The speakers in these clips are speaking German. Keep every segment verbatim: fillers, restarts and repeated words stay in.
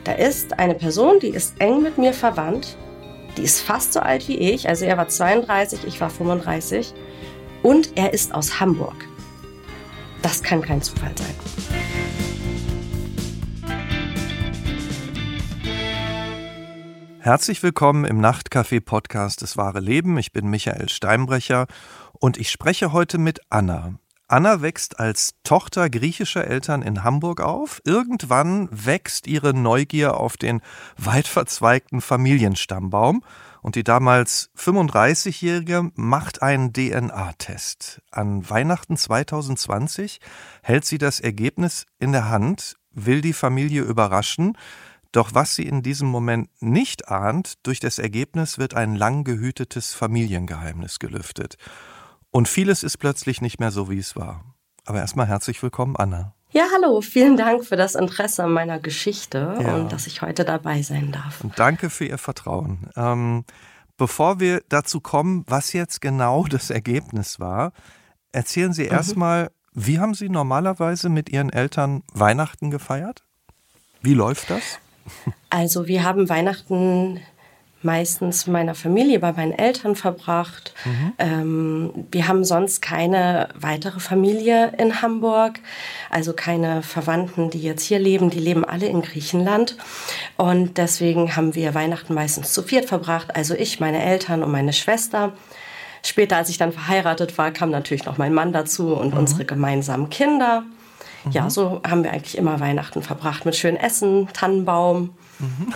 Da ist eine Person, die ist eng mit mir verwandt, die ist fast so alt wie ich, also er war zweiunddreißig, ich war fünfunddreißig und er ist aus Hamburg. Das kann kein Zufall sein. Herzlich willkommen im Nachtcafé-Podcast Das wahre Leben. Ich bin Michael Steinbrecher und ich spreche heute mit Anna. Anna wächst als Tochter griechischer Eltern in Hamburg auf. Irgendwann wächst ihre Neugier auf den weit verzweigten Familienstammbaum und die damals fünfunddreißigjährige macht einen D N A-Test. An Weihnachten zweitausendzwanzig hält sie das Ergebnis in der Hand, will die Familie überraschen. Doch was sie in diesem Moment nicht ahnt, durch das Ergebnis wird ein lang gehütetes Familiengeheimnis gelüftet. Und vieles ist plötzlich nicht mehr so, wie es war. Aber erstmal herzlich willkommen, Anna. Ja, hallo, vielen Dank für das Interesse an meiner Geschichte ja. und dass ich heute dabei sein darf. Und danke für Ihr Vertrauen. Ähm, bevor wir dazu kommen, was jetzt genau das Ergebnis war, erzählen Sie mhm. erstmal, wie haben Sie normalerweise mit Ihren Eltern Weihnachten gefeiert? Wie läuft das? Also wir haben Weihnachten meistens meiner Familie bei meinen Eltern verbracht. Mhm. Ähm, wir haben sonst keine weitere Familie in Hamburg, also keine Verwandten, die jetzt hier leben. Die leben alle in Griechenland und deswegen haben wir Weihnachten meistens zu viert verbracht. Also ich, meine Eltern und meine Schwester. Später, als ich dann verheiratet war, kam natürlich noch mein Mann dazu und mhm. unsere gemeinsamen Kinder. Ja, so haben wir eigentlich immer Weihnachten verbracht mit schönem Essen, Tannenbaum. Mhm.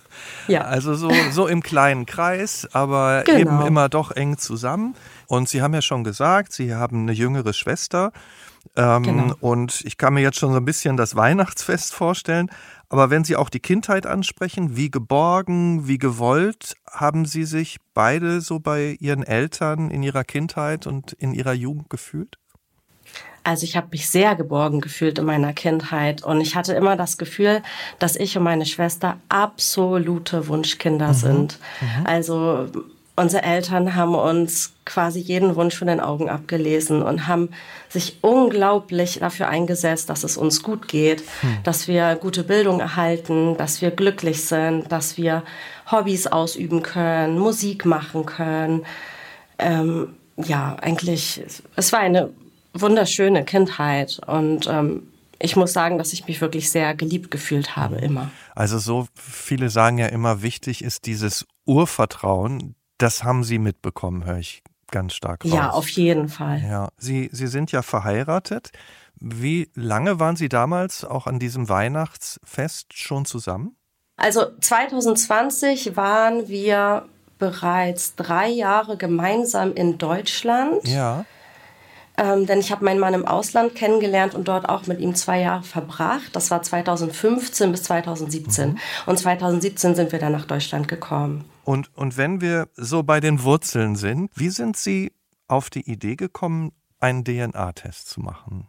Ja. Also so, so im kleinen Kreis, aber genau. eben immer doch eng zusammen. Und Sie haben ja schon gesagt, Sie haben eine jüngere Schwester. Ähm, genau. Und ich kann mir jetzt schon so ein bisschen das Weihnachtsfest vorstellen. Aber wenn Sie auch die Kindheit ansprechen, wie geborgen, wie gewollt, haben Sie sich beide so bei Ihren Eltern in Ihrer Kindheit und in Ihrer Jugend gefühlt? Also ich habe mich sehr geborgen gefühlt in meiner Kindheit und ich hatte immer das Gefühl, dass ich und meine Schwester absolute Wunschkinder mhm. sind. Mhm. Also unsere Eltern haben uns quasi jeden Wunsch von den Augen abgelesen und haben sich unglaublich dafür eingesetzt, dass es uns gut geht, mhm. dass wir gute Bildung erhalten, dass wir glücklich sind, dass wir Hobbys ausüben können, Musik machen können. Ähm, ja, eigentlich, es war eine wunderschöne Kindheit und ähm, ich muss sagen, dass ich mich wirklich sehr geliebt gefühlt habe, immer. Also so viele sagen ja immer, wichtig ist dieses Urvertrauen, das haben Sie mitbekommen, höre ich ganz stark raus. Ja, auf jeden Fall. Ja, Sie, Sie sind ja verheiratet. Wie lange waren Sie damals auch an diesem Weihnachtsfest schon zusammen? Also zweitausendzwanzig waren wir bereits drei Jahre gemeinsam in Deutschland. Ja. Ähm, denn ich habe meinen Mann im Ausland kennengelernt und dort auch mit ihm zwei Jahre verbracht. Das war zweitausendfünfzehn bis zweitausendsiebzehn. Mhm. Und zweitausendsiebzehn sind wir dann nach Deutschland gekommen. Und, und wenn wir so bei den Wurzeln sind, wie sind Sie auf die Idee gekommen, einen D N A-Test zu machen?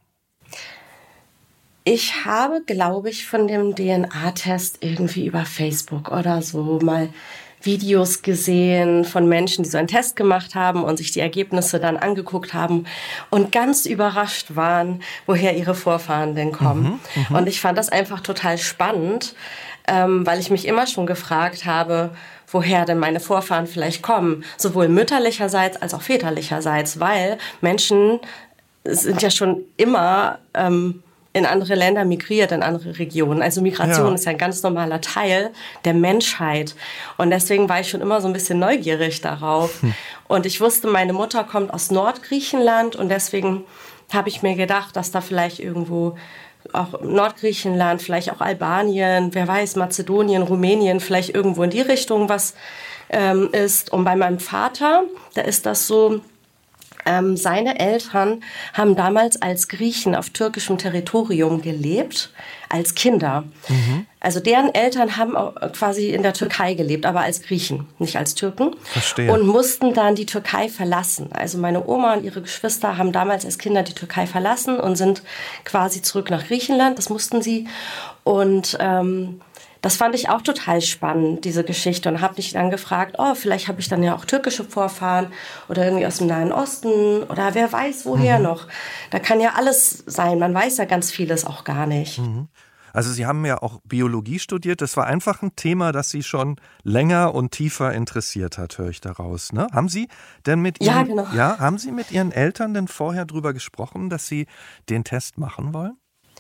Ich habe, glaube ich, von dem D N A-Test irgendwie über Facebook oder so mal Videos gesehen von Menschen, die so einen Test gemacht haben und sich die Ergebnisse dann angeguckt haben und ganz überrascht waren, woher ihre Vorfahren denn kommen. Mhm, mh. Und ich fand das einfach total spannend, ähm, weil ich mich immer schon gefragt habe, woher denn meine Vorfahren vielleicht kommen, sowohl mütterlicherseits als auch väterlicherseits, weil Menschen sind ja schon immer ähm, in andere Länder migriert, in andere Regionen. Also Migration ja. ist ja ein ganz normaler Teil der Menschheit. Und deswegen war ich schon immer so ein bisschen neugierig darauf. Hm. Und ich wusste, meine Mutter kommt aus Nordgriechenland und deswegen habe ich mir gedacht, dass da vielleicht irgendwo auch Nordgriechenland, vielleicht auch Albanien, wer weiß, Mazedonien, Rumänien, vielleicht irgendwo in die Richtung was ähm, ist. Und bei meinem Vater, da ist das so, Ähm, seine Eltern haben damals als Griechen auf türkischem Territorium gelebt, als Kinder. Mhm. Also deren Eltern haben auch quasi in der Türkei gelebt, aber als Griechen, nicht als Türken. Verstehe. Und mussten dann die Türkei verlassen. Also meine Oma und ihre Geschwister haben damals als Kinder die Türkei verlassen und sind quasi zurück nach Griechenland. Das mussten sie. Und ähm, das fand ich auch total spannend, diese Geschichte. Und habe mich dann gefragt, oh, vielleicht habe ich dann ja auch türkische Vorfahren oder irgendwie aus dem Nahen Osten oder wer weiß woher mhm. noch. Da kann ja alles sein. Man weiß ja ganz vieles auch gar nicht. Mhm. Also Sie haben ja auch Biologie studiert. Das war einfach ein Thema, das Sie schon länger und tiefer interessiert hat, höre ich daraus. Ne? Haben Sie denn mit Ihren, Ja, genau. Ja, haben Sie mit Ihren Eltern denn vorher drüber gesprochen, dass Sie den Test machen wollen?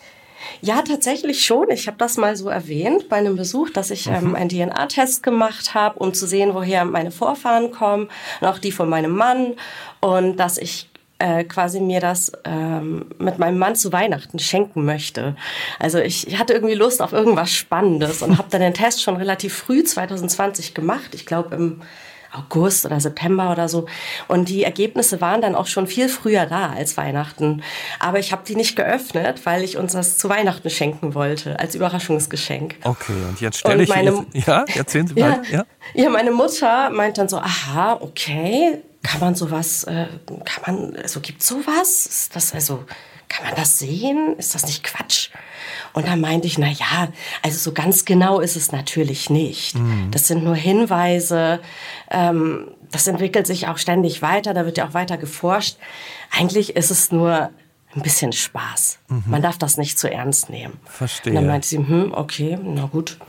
Ja, tatsächlich schon. Ich habe das mal so erwähnt bei einem Besuch, dass ich ähm, einen D N A-Test gemacht habe, um zu sehen, woher meine Vorfahren kommen und auch die von meinem Mann. Und dass ich äh, quasi mir das ähm, mit meinem Mann zu Weihnachten schenken möchte. Also ich, ich hatte irgendwie Lust auf irgendwas Spannendes und habe dann den Test schon relativ früh zwanzig zwanzig gemacht. Ich glaube im August oder September oder so. Und die Ergebnisse waren dann auch schon viel früher da als Weihnachten. Aber ich habe die nicht geöffnet, weil ich uns das zu Weihnachten schenken wollte, als Überraschungsgeschenk. Okay, und jetzt stelle ich... meine, jetzt, ja, erzählen Sie weiter. Ja, ja. ja, meine Mutter meint dann so, aha, okay, kann man sowas, äh, kann man, also gibt's sowas? Ist das also... Kann man das sehen? Ist das nicht Quatsch? Und dann meinte ich, na ja, also so ganz genau ist es natürlich nicht. Mhm. Das sind nur Hinweise. Ähm, das entwickelt sich auch ständig weiter. Da wird ja auch weiter geforscht. Eigentlich ist es nur ein bisschen Spaß. Mhm. Man darf das nicht zu ernst nehmen. Verstehe. Und dann meinte sie, hm, okay, na gut.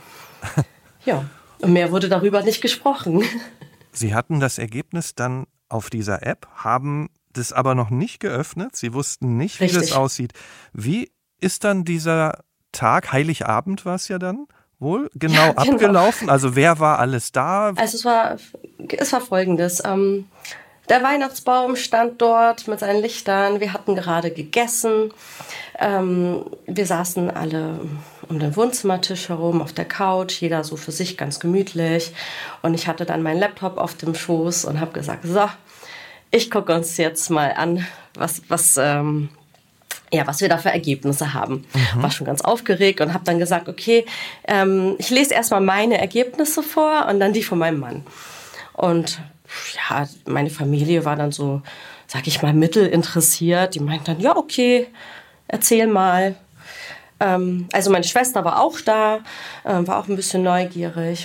Ja, und mehr wurde darüber nicht gesprochen. Sie hatten das Ergebnis dann auf dieser App, haben das aber noch nicht geöffnet. Sie wussten nicht, wie Richtig. das aussieht. Wie ist dann dieser Tag, Heiligabend war es ja dann wohl, genau, ja, genau abgelaufen? Also wer war alles da? Also es war, es war Folgendes. Ähm, der Weihnachtsbaum stand dort mit seinen Lichtern. Wir hatten gerade gegessen. Ähm, wir saßen alle um den Wohnzimmertisch herum, auf der Couch, jeder so für sich ganz gemütlich. Und ich hatte dann meinen Laptop auf dem Schoß und habe gesagt, so, ich gucke uns jetzt mal an, was, was, ähm, ja, was wir da für Ergebnisse haben. Mhm. War schon ganz aufgeregt und habe dann gesagt, okay, ähm, ich lese erstmal meine Ergebnisse vor und dann die von meinem Mann. Und ja, meine Familie war dann so, sag ich mal, mittelinteressiert. Die meinten dann, ja, okay, erzähl mal. Ähm, also meine Schwester war auch da, äh, war auch ein bisschen neugierig.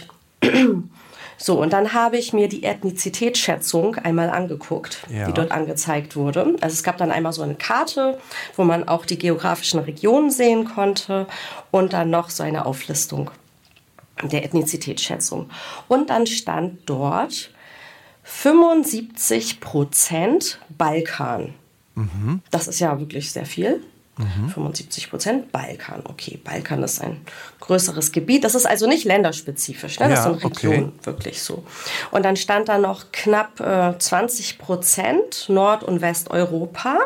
So, und dann habe ich mir die Ethnizitätsschätzung einmal angeguckt, ja. die dort angezeigt wurde. Also es gab dann einmal so eine Karte, wo man auch die geografischen Regionen sehen konnte und dann noch so eine Auflistung der Ethnizitätsschätzung. Und dann stand dort fünfundsiebzig Prozent Balkan. Mhm. Das ist ja wirklich sehr viel. Mhm. fünfundsiebzig Prozent Balkan. Okay, Balkan ist ein größeres Gebiet. Das ist also nicht länderspezifisch, ne? Das ja, sind Regionen, okay. wirklich so. Und dann stand da noch knapp äh, zwanzig Prozent Nord- und Westeuropa.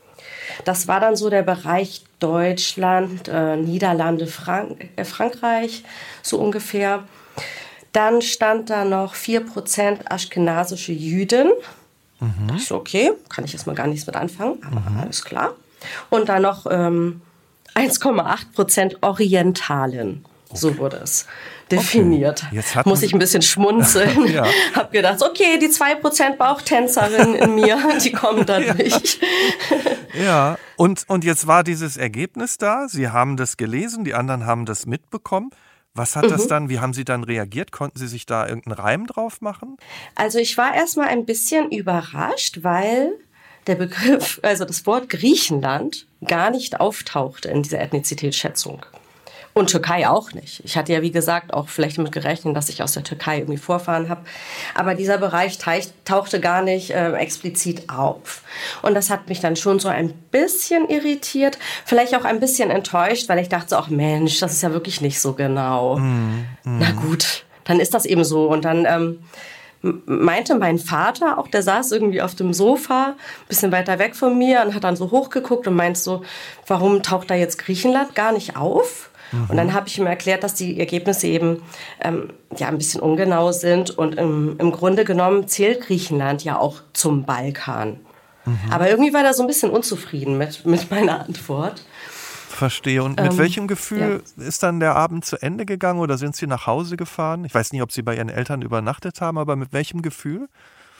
Das war dann so der Bereich Deutschland, äh, Niederlande, Frank- äh, Frankreich, so ungefähr. Dann stand da noch vier Prozent aschkenasische Jüden. Mhm. Ich so, okay, kann ich erstmal gar nichts mit anfangen, aber mhm. alles klar. Und dann noch ähm, eins Komma acht Prozent Orientalen. Okay. So wurde es definiert. Okay. Jetzt muss ich ein bisschen schmunzeln. ja. Hab gedacht, okay, die zwei Prozent Bauchtänzerin in mir, die kommen dadurch. ja, ja. Und, und jetzt war dieses Ergebnis da. Sie haben das gelesen, die anderen haben das mitbekommen. Was hat mhm. das dann, wie haben Sie dann reagiert? Konnten Sie sich da irgendeinen Reim drauf machen? Also ich war erstmal ein bisschen überrascht, weil der Begriff, also das Wort Griechenland, gar nicht auftauchte in dieser Ethnizitätsschätzung. Und Türkei auch nicht. Ich hatte ja, wie gesagt, auch vielleicht damit gerechnet, dass ich aus der Türkei irgendwie Vorfahren habe. Aber dieser Bereich tauchte gar nicht äh, explizit auf. Und das hat mich dann schon so ein bisschen irritiert. Vielleicht auch ein bisschen enttäuscht, weil ich dachte so, ach Mensch, das ist ja wirklich nicht so genau. Mm, mm. Na gut, dann ist das eben so. Und dann ähm, meinte mein Vater, auch der saß irgendwie auf dem Sofa, ein bisschen weiter weg von mir und hat dann so hochgeguckt und meint so, warum taucht da jetzt Griechenland gar nicht auf? Mhm. Und dann habe ich ihm erklärt, dass die Ergebnisse eben ähm, ja, ein bisschen ungenau sind und im, im Grunde genommen zählt Griechenland ja auch zum Balkan. Mhm. Aber irgendwie war er so ein bisschen unzufrieden mit, mit meiner Antwort. Verstehe. Und mit ähm, welchem Gefühl ja. ist dann der Abend zu Ende gegangen oder sind Sie nach Hause gefahren? Ich weiß nicht, ob Sie bei Ihren Eltern übernachtet haben, aber mit welchem Gefühl?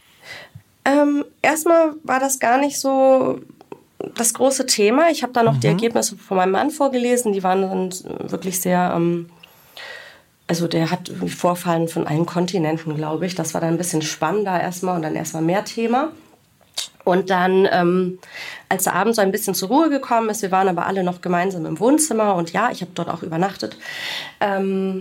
Ähm, erstmal war das gar nicht so das große Thema. Ich habe dann noch mhm. die Ergebnisse von meinem Mann vorgelesen. Die waren dann wirklich sehr, ähm, also der hat Vorfallen von allen Kontinenten, glaube ich. Das war dann ein bisschen spannender erstmal und dann erstmal mehr Thema. Und dann, ähm, als der Abend so ein bisschen zur Ruhe gekommen ist, wir waren aber alle noch gemeinsam im Wohnzimmer und ja, ich habe dort auch übernachtet, ähm,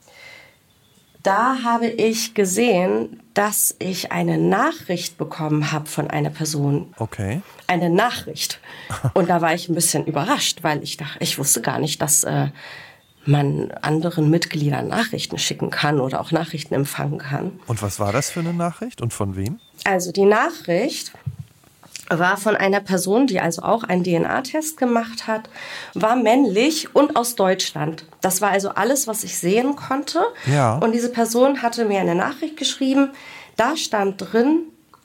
da habe ich gesehen, dass ich eine Nachricht bekommen habe von einer Person. Okay. Eine Nachricht. Und da war ich ein bisschen überrascht, weil ich dachte, ich wusste gar nicht, dass äh, man anderen Mitgliedern Nachrichten schicken kann oder auch Nachrichten empfangen kann. Und was war das für eine Nachricht und von wem? Also die Nachricht war von einer Person, die also auch einen D N A-Test gemacht hat, war männlich und aus Deutschland. Das war also alles, was ich sehen konnte. Ja. Und diese Person hatte mir eine Nachricht geschrieben. Da stand drin,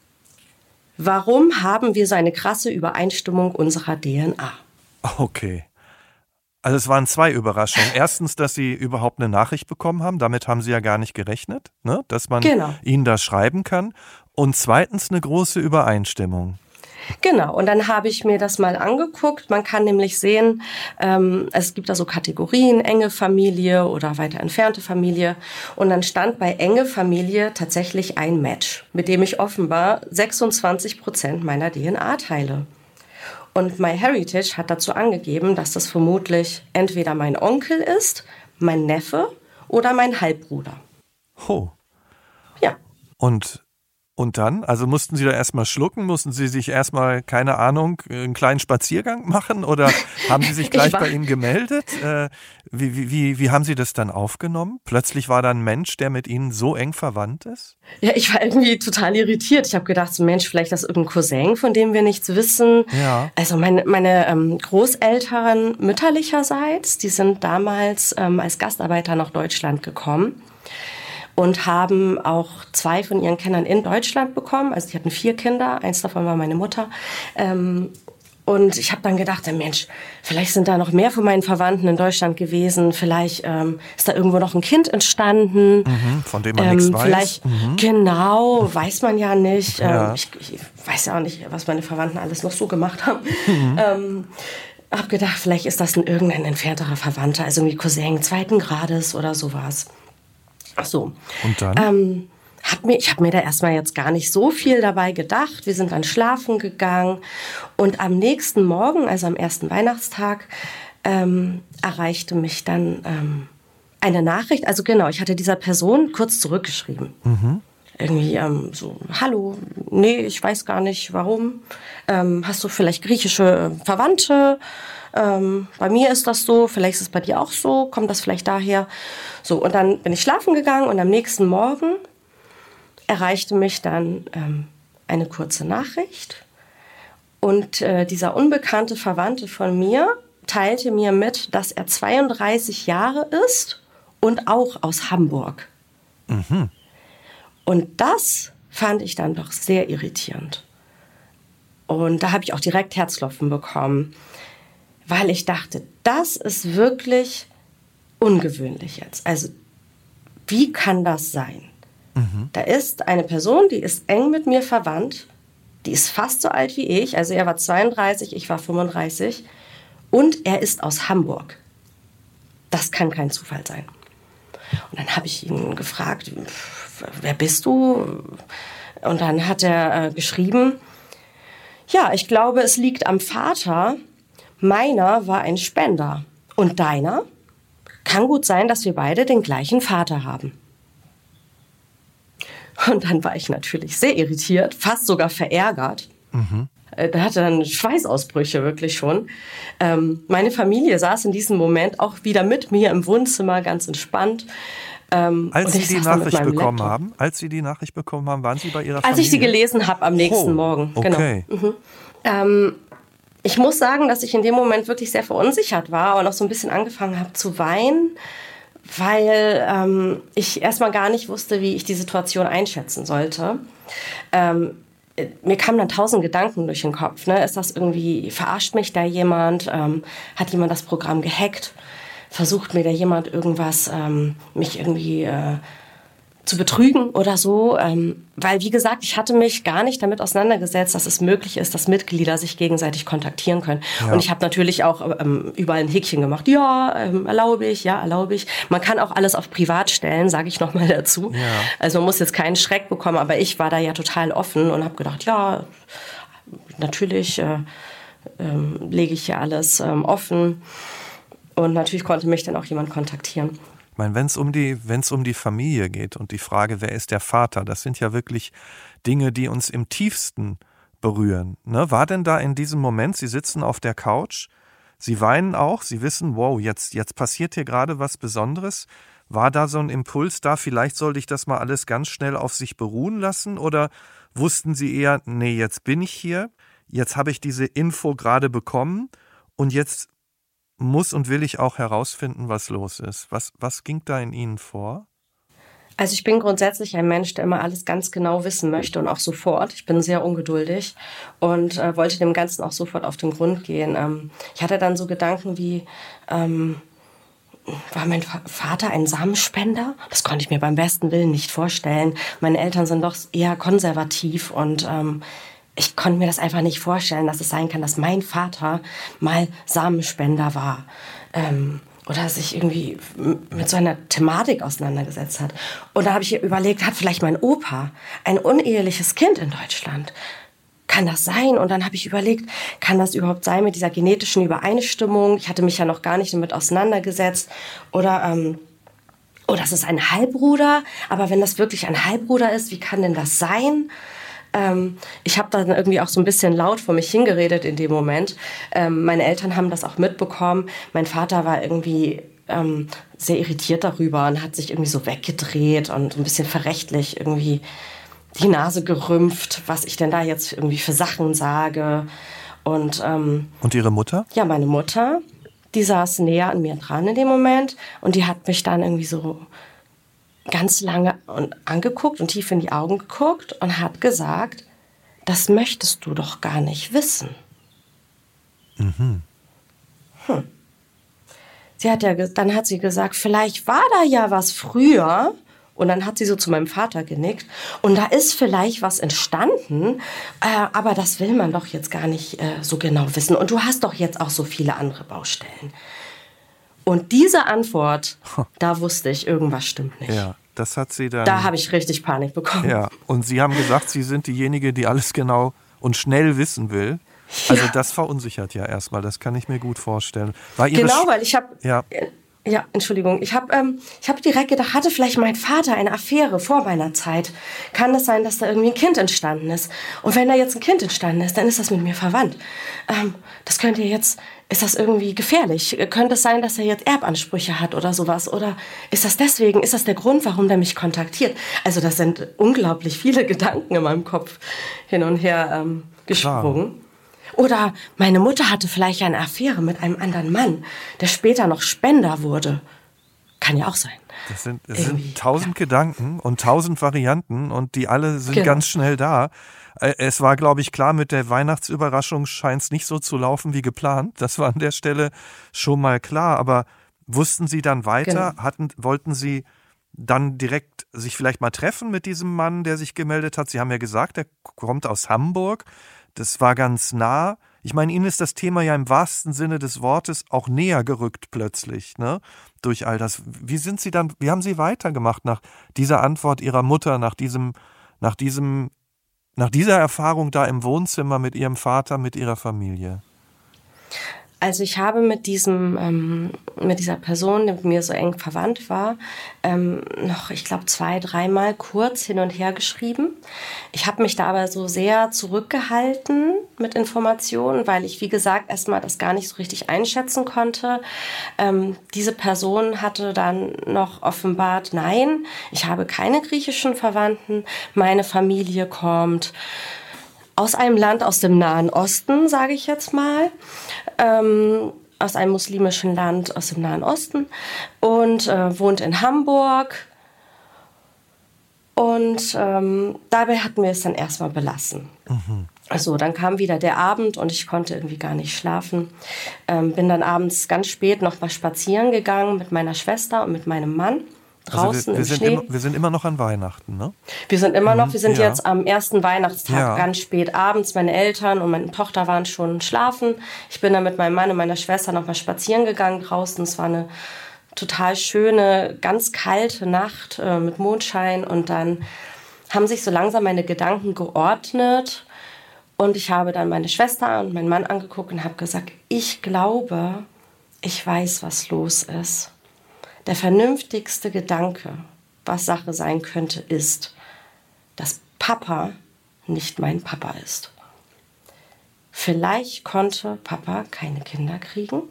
warum haben wir so eine krasse Übereinstimmung unserer D N A? Okay. Also es waren zwei Überraschungen. Erstens, dass Sie überhaupt eine Nachricht bekommen haben. Damit haben Sie ja gar nicht gerechnet, ne? Dass man genau. Ihnen das schreiben kann. Und zweitens eine große Übereinstimmung. Genau, und dann habe ich mir das mal angeguckt. Man kann nämlich sehen, ähm, es gibt da so Kategorien, enge Familie oder weiter entfernte Familie. Und dann stand bei enge Familie tatsächlich ein Match, mit dem ich offenbar sechsundzwanzig Prozent meiner D N A teile. Und MyHeritage hat dazu angegeben, dass das vermutlich entweder mein Onkel ist, mein Neffe oder mein Halbbruder. Oh. Ja. Und Und dann? Also mussten Sie da erstmal schlucken? Mussten Sie sich erstmal, keine Ahnung, einen kleinen Spaziergang machen? Oder haben Sie sich gleich bei Ihnen gemeldet? Äh, wie, wie, wie, wie haben Sie das dann aufgenommen? Plötzlich war da ein Mensch, der mit Ihnen so eng verwandt ist? Ja, ich war irgendwie total irritiert. Ich habe gedacht, so Mensch, vielleicht ist das irgendein Cousin, von dem wir nichts wissen. Ja. Also meine, meine ähm, Großeltern mütterlicherseits, die sind damals ähm, als Gastarbeiter nach Deutschland gekommen. Und haben auch zwei von ihren Kindern in Deutschland bekommen. Also die hatten vier Kinder, eins davon war meine Mutter. Ähm, und ich habe dann gedacht, Mensch, vielleicht sind da noch mehr von meinen Verwandten in Deutschland gewesen. Vielleicht ähm, ist da irgendwo noch ein Kind entstanden. Mhm, von dem man ähm, nichts weiß. Vielleicht, mhm. Genau, weiß man ja nicht. Ja. Ähm, ich, ich weiß ja auch nicht, was meine Verwandten alles noch so gemacht haben. Mhm. Ähm, hab gedacht, vielleicht ist das ein irgendein entfernterer Verwandter, also irgendwie Cousin zweiten Grades oder sowas. Ach so. Und dann? Ähm, hab mir, ich habe mir da erstmal jetzt gar nicht so viel dabei gedacht. Wir sind dann schlafen gegangen. Und am nächsten Morgen, also am ersten Weihnachtstag, ähm, erreichte mich dann ähm, eine Nachricht. Also genau, ich hatte dieser Person kurz zurückgeschrieben. Mhm. Irgendwie ähm, so, hallo, nee, ich weiß gar nicht, warum. Ähm, hast du vielleicht griechische Verwandte? Ähm, bei mir ist das so, vielleicht ist es bei dir auch so, kommt das vielleicht daher? So, und dann bin ich schlafen gegangen und am nächsten Morgen erreichte mich dann ähm, eine kurze Nachricht. Und äh, dieser unbekannte Verwandte von mir teilte mir mit, dass er zweiunddreißig Jahre ist und auch aus Hamburg. Mhm. Und das fand ich dann doch sehr irritierend. Und da habe ich auch direkt Herzklopfen bekommen, weil ich dachte, das ist wirklich ungewöhnlich jetzt. Also, wie kann das sein? Mhm. Da ist eine Person, die ist eng mit mir verwandt, die ist fast so alt wie ich, also er war zweiunddreißig, ich war fünfunddreißig und er ist aus Hamburg. Das kann kein Zufall sein. Und dann habe ich ihn gefragt, wer bist du? Und dann hat er äh, geschrieben, ja, ich glaube, es liegt am Vater. Meiner war ein Spender. Und deiner? Kann gut sein, dass wir beide den gleichen Vater haben. Und dann war ich natürlich sehr irritiert, fast sogar verärgert. Mhm. Da hatte dann Schweißausbrüche wirklich schon. Ähm, meine Familie saß in diesem Moment auch wieder mit mir im Wohnzimmer, ganz entspannt. Ähm, als Sie die Nachricht bekommen Laptop. haben, als Sie die Nachricht bekommen haben, waren Sie bei Ihrer Familie? Als ich sie gelesen habe am nächsten oh, Morgen. Okay. Genau. Mhm. Ähm, ich muss sagen, dass ich in dem Moment wirklich sehr verunsichert war und auch so ein bisschen angefangen habe zu weinen, weil ähm, ich erstmal gar nicht wusste, wie ich die Situation einschätzen sollte. Ähm, mir kamen dann tausend Gedanken durch den Kopf. Ne? Ist das irgendwie, verarscht mich da jemand? Ähm, hat jemand das Programm gehackt? Versucht mir da jemand irgendwas, ähm, mich irgendwie äh, zu betrügen oder so? Ähm, weil, wie gesagt, ich hatte mich gar nicht damit auseinandergesetzt, dass es möglich ist, dass Mitglieder sich gegenseitig kontaktieren können. Ja. Und ich habe natürlich auch ähm, überall ein Häkchen gemacht. Ja, ähm, erlaube ich, ja, erlaube ich. Man kann auch alles auf privat stellen, sage ich nochmal dazu. Ja. Also man muss jetzt keinen Schreck bekommen, aber ich war da ja total offen und habe gedacht, ja, natürlich äh, ähm, lege ich hier alles ähm, offen. Und natürlich konnte mich dann auch jemand kontaktieren. Ich meine, wenn es um die, wenn es um die Familie geht und die Frage, wer ist der Vater, das sind ja wirklich Dinge, die uns im tiefsten berühren. Ne? War denn da in diesem Moment, Sie sitzen auf der Couch, Sie weinen auch, Sie wissen, wow, jetzt, jetzt passiert hier gerade was Besonderes. War da so ein Impuls da, vielleicht sollte ich das mal alles ganz schnell auf sich beruhen lassen? Oder wussten Sie eher, nee, jetzt bin ich hier, jetzt habe ich diese Info gerade bekommen und jetzt muss und will ich auch herausfinden, was los ist. Was, was ging da in Ihnen vor? Also ich bin grundsätzlich ein Mensch, der immer alles ganz genau wissen möchte und auch sofort. Ich bin sehr ungeduldig und äh, wollte dem Ganzen auch sofort auf den Grund gehen. Ähm, ich hatte dann so Gedanken wie, ähm, war mein Vater ein Samenspender? Das konnte ich mir beim besten Willen nicht vorstellen. Meine Eltern sind doch eher konservativ und ähm, ich konnte mir das einfach nicht vorstellen, dass es sein kann, dass mein Vater mal Samenspender war. Ähm, oder sich irgendwie mit so einer Thematik auseinandergesetzt hat. Und da habe ich überlegt, hat vielleicht mein Opa ein uneheliches Kind in Deutschland? Kann das sein? Und dann habe ich überlegt, kann das überhaupt sein mit dieser genetischen Übereinstimmung? Ich hatte mich ja noch gar nicht damit auseinandergesetzt. Oder, ähm, oh, das ist ein Halbbruder. Aber wenn das wirklich ein Halbbruder ist, wie kann denn das sein? Ähm, ich habe dann irgendwie auch so ein bisschen laut vor mich hingeredet in dem Moment. Ähm, meine Eltern haben das auch mitbekommen. Mein Vater war irgendwie ähm, sehr irritiert darüber und hat sich irgendwie so weggedreht und ein bisschen verächtlich irgendwie die Nase gerümpft, was ich denn da jetzt irgendwie für Sachen sage. Und, ähm, und Ihre Mutter? Ja, meine Mutter, die saß näher an mir dran in dem Moment und die hat mich dann irgendwie so ganz lange angeguckt und tief in die Augen geguckt und hat gesagt, das möchtest du doch gar nicht wissen. Mhm. Hm. Sie hat ja, dann hat sie gesagt, vielleicht war da ja was früher. Und dann hat sie so zu meinem Vater genickt. Und da ist vielleicht was entstanden, äh, aber das will man doch jetzt gar nicht äh, so genau wissen. Und du hast doch jetzt auch so viele andere Baustellen. Und diese Antwort, huh. da wusste ich, irgendwas stimmt nicht. Ja, das hat sie dann... Da habe ich richtig Panik bekommen. Ja, und Sie haben gesagt, Sie sind diejenige, die alles genau und schnell wissen will. Also ja. Das verunsichert ja erstmal, das kann ich mir gut vorstellen. War Ihre genau, weil ich habe... Ja. Ja, Entschuldigung. Ich habe ähm, ich hab direkt gedacht, hatte vielleicht mein Vater eine Affäre vor meiner Zeit? Kann das sein, dass da irgendwie ein Kind entstanden ist? Und wenn da jetzt ein Kind entstanden ist, dann ist das mit mir verwandt. Ähm, das könnte jetzt, ist das irgendwie gefährlich? Könnte es sein, dass er jetzt Erbansprüche hat oder sowas? Oder ist das deswegen, ist das der Grund, warum der mich kontaktiert? Also das sind unglaublich viele Gedanken in meinem Kopf hin und her ähm, gesprungen. Klar. Oder meine Mutter hatte vielleicht eine Affäre mit einem anderen Mann, der später noch Spender wurde. Kann ja auch sein. Das sind, das sind tausend ja. Gedanken und tausend Varianten und die alle sind genau. ganz schnell da. Es war, glaube ich, klar, mit der Weihnachtsüberraschung scheint es nicht so zu laufen wie geplant. Das war an der Stelle schon mal klar. Aber wussten Sie dann weiter? Genau. Hatten, wollten Sie dann direkt sich vielleicht mal treffen mit diesem Mann, der sich gemeldet hat? Sie haben ja gesagt, er kommt aus Hamburg. Das war ganz nah. Ich meine, Ihnen ist das Thema ja im wahrsten Sinne des Wortes auch näher gerückt plötzlich, ne? Durch all das. Wie sind Sie dann, wie haben Sie weitergemacht nach dieser Antwort Ihrer Mutter, nach diesem, nach diesem, nach dieser Erfahrung da im Wohnzimmer mit Ihrem Vater, mit Ihrer Familie? Also ich habe mit diesem, ähm, mit dieser Person, die mit mir so eng verwandt war, ähm, noch, ich glaube, zwei, dreimal kurz hin und her geschrieben. Ich habe mich da aber so sehr zurückgehalten mit Informationen, weil ich, wie gesagt, erstmal das gar nicht so richtig einschätzen konnte. Ähm, diese Person hatte dann noch offenbart, nein, ich habe keine griechischen Verwandten, meine Familie kommt aus einem Land aus dem Nahen Osten, sage ich jetzt mal, ähm, aus einem muslimischen Land aus dem Nahen Osten und äh, wohnt in Hamburg. Und ähm, dabei hatten wir es dann erstmal belassen. Mhm. Also dann kam wieder der Abend und ich konnte irgendwie gar nicht schlafen. Ähm, bin dann abends ganz spät noch mal spazieren gegangen mit meiner Schwester und mit meinem Mann. Draußen also wir, wir im sind Schnee. Immer, wir sind immer noch an Weihnachten, ne? Wir sind immer noch, wir sind ja. jetzt am ersten Weihnachtstag, ja. ganz spät abends. Meine Eltern und meine Tochter waren schon schlafen. Ich bin dann mit meinem Mann und meiner Schwester noch mal spazieren gegangen draußen. Es war eine total schöne, ganz kalte Nacht äh, mit Mondschein. Und dann haben sich so langsam meine Gedanken geordnet. Und ich habe dann meine Schwester und meinen Mann angeguckt und habe gesagt, ich glaube, ich weiß, was los ist. Der vernünftigste Gedanke, was Sache sein könnte, ist, dass Papa nicht mein Papa ist. Vielleicht konnte Papa keine Kinder kriegen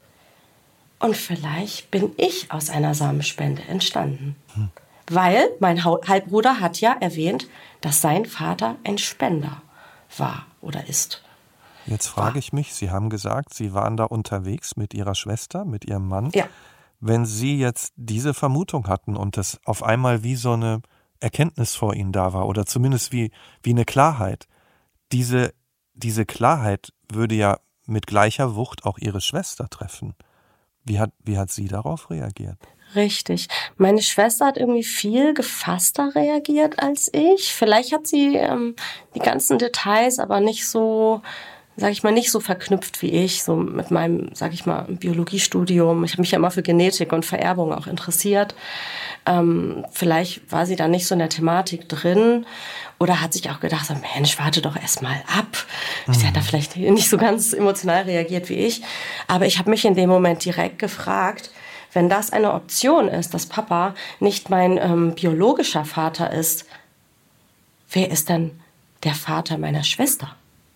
und vielleicht bin ich aus einer Samenspende entstanden. Hm. Weil mein Halbbruder hat ja erwähnt, dass sein Vater ein Spender war oder ist. Jetzt frage war. ich mich, Sie haben gesagt, Sie waren da unterwegs mit Ihrer Schwester, mit Ihrem Mann. Ja. Wenn Sie jetzt diese Vermutung hatten und das auf einmal wie so eine Erkenntnis vor Ihnen da war oder zumindest wie, wie eine Klarheit, diese, diese Klarheit würde ja mit gleicher Wucht auch Ihre Schwester treffen. Wie hat, wie hat sie darauf reagiert? Richtig. Meine Schwester hat irgendwie viel gefasster reagiert als ich. Vielleicht hat sie ähm, die ganzen Details aber nicht so, sag ich mal, nicht so verknüpft wie ich, so mit meinem, sag ich mal, Biologiestudium. Ich habe mich ja immer für Genetik und Vererbung auch interessiert. Ähm, vielleicht war sie da nicht so in der Thematik drin oder hat sich auch gedacht, so, Mensch, warte doch erst mal ab. Mhm. Sie hat da vielleicht nicht so ganz emotional reagiert wie ich. Aber ich habe mich in dem Moment direkt gefragt, wenn das eine Option ist, dass Papa nicht mein ähm, biologischer Vater ist, wer ist denn der Vater meiner Schwester?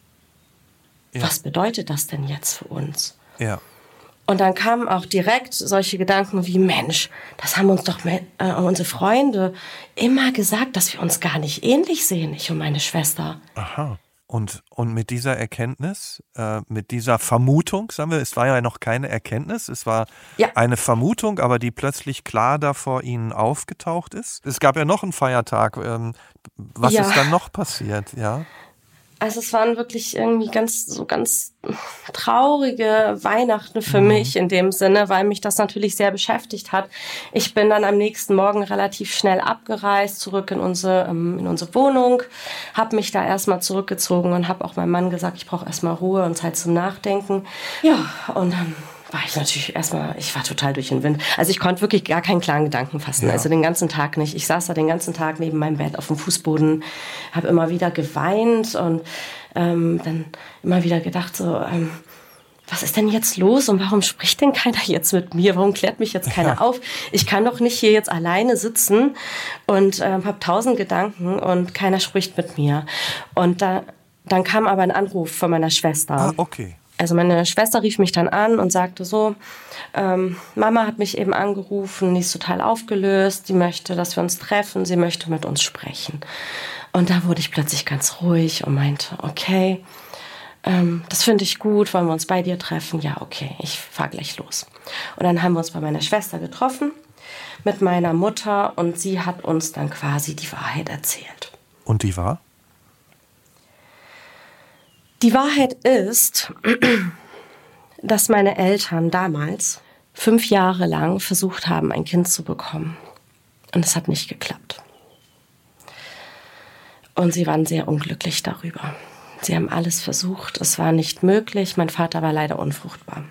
Ja. Was bedeutet das denn jetzt für uns? Ja. Und dann kamen auch direkt solche Gedanken wie, Mensch, das haben uns doch äh, unsere Freunde immer gesagt, dass wir uns gar nicht ähnlich sehen, ich und meine Schwester. Aha. Und, und mit dieser Erkenntnis, äh, mit dieser Vermutung, sagen wir, es war ja noch keine Erkenntnis, es war ja eine Vermutung, aber die plötzlich klar da vor Ihnen aufgetaucht ist. Es gab ja noch einen Feiertag. Ähm, was ja. ist dann noch passiert? Ja. Also es waren wirklich irgendwie ganz so ganz traurige Weihnachten für mhm. mich in dem Sinne, weil mich das natürlich sehr beschäftigt hat. Ich bin dann am nächsten Morgen relativ schnell abgereist, zurück in unsere in unsere Wohnung, habe mich da erstmal zurückgezogen und habe auch meinem Mann gesagt, ich brauche erstmal Ruhe und Zeit zum Nachdenken. Ja, und dann war ich natürlich erstmal, ich war total durch den Wind. Also ich konnte wirklich gar keinen klaren Gedanken fassen, ja. also den ganzen Tag nicht. Ich saß da den ganzen Tag neben meinem Bett auf dem Fußboden, habe immer wieder geweint und ähm, dann immer wieder gedacht so, ähm, was ist denn jetzt los und warum spricht denn keiner jetzt mit mir? Warum klärt mich jetzt keiner ja. auf? Ich kann doch nicht hier jetzt alleine sitzen und ähm, habe tausend Gedanken und keiner spricht mit mir. Und da, dann kam aber ein Anruf von meiner Schwester. Ah, okay. Also meine Schwester rief mich dann an und sagte so, ähm, Mama hat mich eben angerufen, die ist total aufgelöst, sie möchte, dass wir uns treffen, sie möchte mit uns sprechen. Und da wurde ich plötzlich ganz ruhig und meinte, okay, ähm, das finde ich gut, wollen wir uns bei dir treffen? Ja, okay, ich fahre gleich los. Und dann haben wir uns bei meiner Schwester getroffen mit meiner Mutter und sie hat uns dann quasi die Wahrheit erzählt. Und die war? Die Wahrheit ist, dass meine Eltern damals fünf Jahre lang versucht haben, ein Kind zu bekommen. Und es hat nicht geklappt. Und sie waren sehr unglücklich darüber. Sie haben alles versucht, es war nicht möglich. Mein Vater war leider unfruchtbar.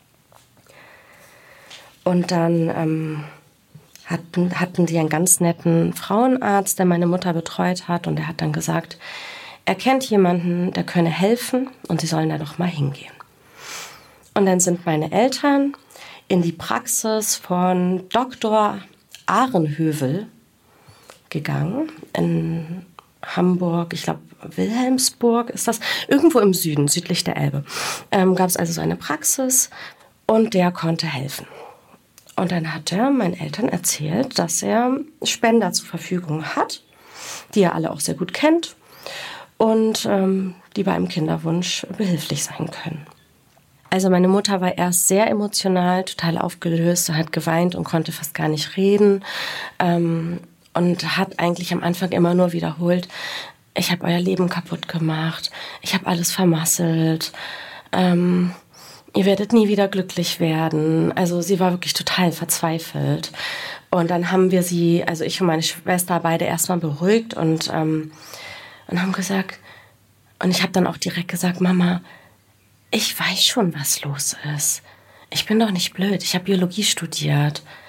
Und dann ähm, hatten, hatten sie einen ganz netten Frauenarzt, der meine Mutter betreut hat. Und der hat dann gesagt, er kennt jemanden, der könne helfen und sie sollen da doch mal hingehen. Und dann sind meine Eltern in die Praxis von Doktor Ahrenhövel gegangen, in Hamburg, ich glaube Wilhelmsburg ist das, irgendwo im Süden, südlich der Elbe. Ähm, gab es also so eine Praxis und der konnte helfen. Und dann hat er meinen Eltern erzählt, dass er Spender zur Verfügung hat, die er alle auch sehr gut kennt. Und ähm, die bei einem Kinderwunsch behilflich sein können. Also meine Mutter war erst sehr emotional, total aufgelöst, hat geweint und konnte fast gar nicht reden ähm, und hat eigentlich am Anfang immer nur wiederholt, ich habe euer Leben kaputt gemacht, ich habe alles vermasselt, ähm, ihr werdet nie wieder glücklich werden. Also sie war wirklich total verzweifelt. Und dann haben wir sie, also ich und meine Schwester beide erstmal beruhigt und ähm, Und haben gesagt, und ich habe dann auch direkt gesagt, Mama, ich weiß schon, was los ist. Ich bin doch nicht blöd, ich habe Biologie studiert.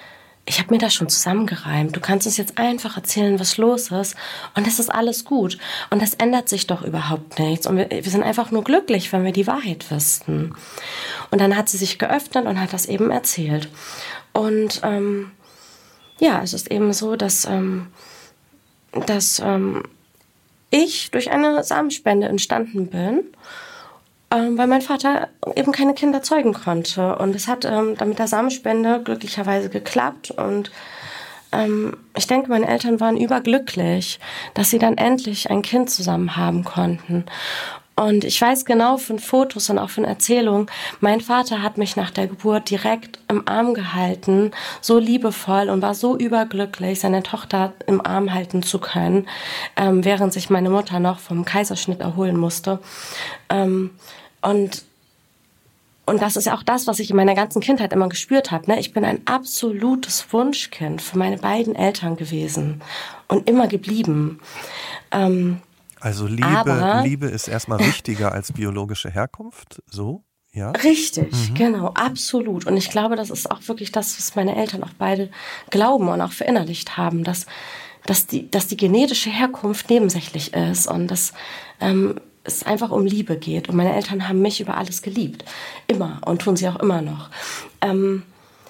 ich habe mir das schon zusammengereimt. Du kannst uns jetzt einfach erzählen, was los ist. Und es ist alles gut. Und das ändert sich doch überhaupt nichts. Und wir, wir sind einfach nur glücklich, wenn wir die Wahrheit wüssten. Und dann hat sie sich geöffnet und hat das eben erzählt. Und ähm, ja, es ist eben so, dass, ähm, dass ähm, ich durch eine Samenspende entstanden bin, ähm, weil mein Vater eben keine Kinder zeugen konnte. Und es hat ähm, dann mit der Samenspende glücklicherweise geklappt. Und ähm, ich denke, meine Eltern waren überglücklich, dass sie dann endlich ein Kind zusammen haben konnten. Und ich weiß genau von Fotos und auch von Erzählungen, mein Vater hat mich nach der Geburt direkt im Arm gehalten, so liebevoll und war so überglücklich, seine Tochter im Arm halten zu können, ähm, während sich meine Mutter noch vom Kaiserschnitt erholen musste. Ähm, und Und das ist ja auch das, was ich in meiner ganzen Kindheit immer gespürt habe. Ne? Ich bin ein absolutes Wunschkind für meine beiden Eltern gewesen und immer geblieben. Ähm, Also Liebe, aber, Liebe ist erstmal wichtiger als biologische Herkunft, so? Ja? Richtig, mhm. genau, absolut. Und ich glaube, das ist auch wirklich das, was meine Eltern auch beide glauben und auch verinnerlicht haben, dass, dass, die, dass die genetische Herkunft nebensächlich ist und dass ähm, es einfach um Liebe geht. Und meine Eltern haben mich über alles geliebt, immer und tun sie auch immer noch. Ähm,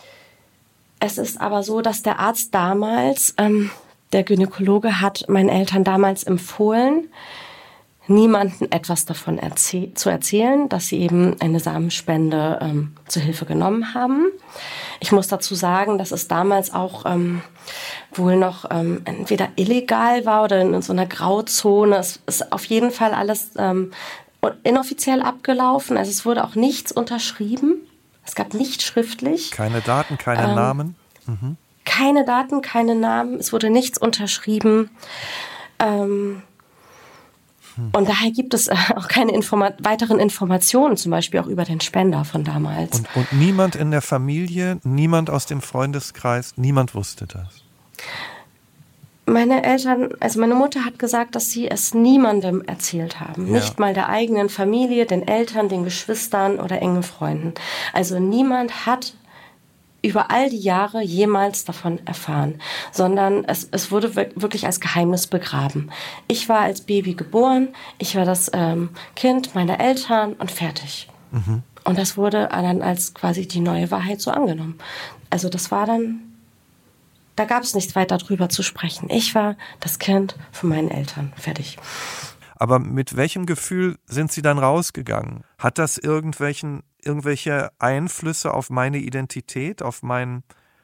es ist aber so, dass der Arzt damals... Ähm, Der Gynäkologe hat meinen Eltern damals empfohlen, niemandem etwas davon erzäh- zu erzählen, dass sie eben eine Samenspende ähm, zur Hilfe genommen haben. Ich muss dazu sagen, dass es damals auch ähm, wohl noch ähm, entweder illegal war oder in so einer Grauzone. Es ist auf jeden Fall alles ähm, inoffiziell abgelaufen. Also es wurde auch nichts unterschrieben. Es gab nichts schriftlich. Keine Daten, keine ähm, Namen. Mhm. Keine Daten, keine Namen, es wurde nichts unterschrieben. Ähm, hm. Und daher gibt es auch keine Informa- weiteren Informationen, zum Beispiel auch über den Spender von damals. Und, und niemand in der Familie, niemand aus dem Freundeskreis, niemand wusste das? Meine Eltern, also meine Mutter hat gesagt, dass sie es niemandem erzählt haben. Ja. Nicht mal der eigenen Familie, den Eltern, den Geschwistern oder engen Freunden. Also niemand hat über all die Jahre jemals davon erfahren, sondern es, es wurde wirklich als Geheimnis begraben. Ich war als Baby geboren, ich war das ähm, Kind meiner Eltern und fertig. Mhm. Und das wurde dann als quasi die neue Wahrheit so angenommen. Also das war dann, da gab es nichts weiter drüber zu sprechen. Ich war das Kind von meinen Eltern, fertig. Aber mit welchem Gefühl sind Sie dann rausgegangen? Hat das irgendwelchen, irgendwelche Einflüsse auf meine Identität, auf mein,